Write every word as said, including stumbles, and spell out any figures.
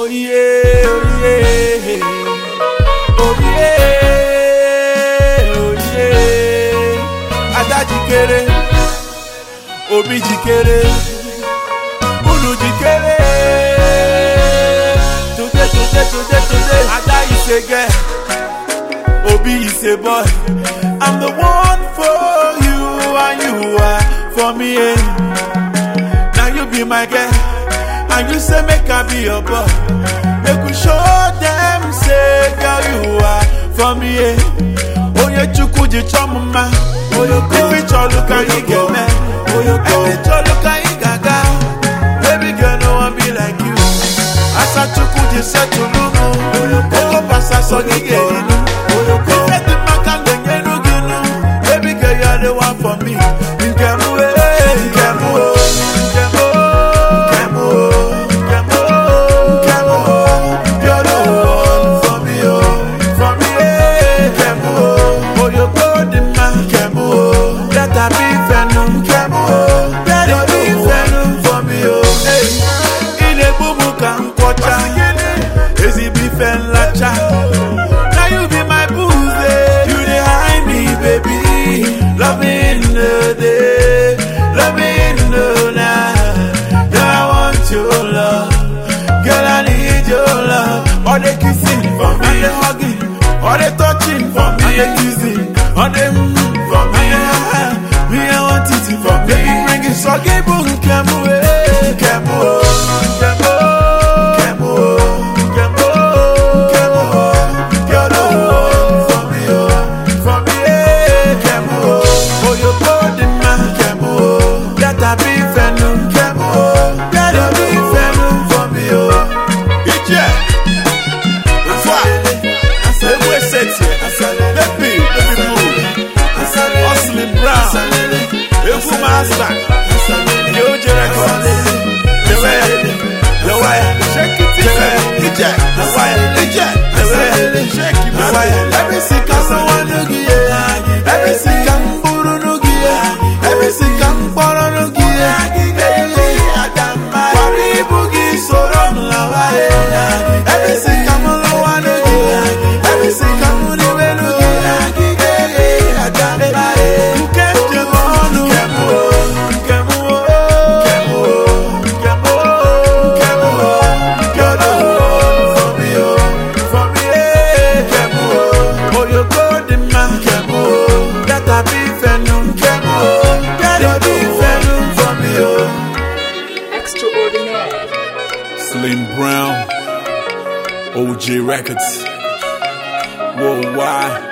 yeah, oh yeah, oh yeah, oh yeah. Ada jikere, Obi jikere, Unu jikere. Today, today, today, today. Ada is a girl, Obi is a boy. I'm the one for you and you are for me. Eh? Now you be my girl. And you say make I be your boy. Make we show them say girl you are for me. Eh? Oh you chuku ji chomma. Oh you go if you look and you get me. Oh you go if you look and you gaga. Baby girl no one be like you. Asa chuku ji setu lumu. Oh you go pasa so gi get you. Oh you go let the man can get you ginu. Baby girl you are the one for me. You get me, you get me, you get me. Now you be my booze, you dey hide me, baby. Love me in the day, love me in the night. Girl, I want your love, girl, I need your love. All they kissing for me, all they hugging, all they touching for me, all they kissing, all they mm for me. Me, I want it for me. Baby, bring it so give me, come away, come away. Master, you record. The way, the way, shake it, the way, the jack, the way, the jack, the way, shake it, the way. Every single one you give, every single buru you give, every single buru you give. Hey, Adama, Pari Bugi Sorom Lawai. Every single one you give, every single one you give. Hey, Adama, you can't do it. Slim Brown, O J Records, worldwide.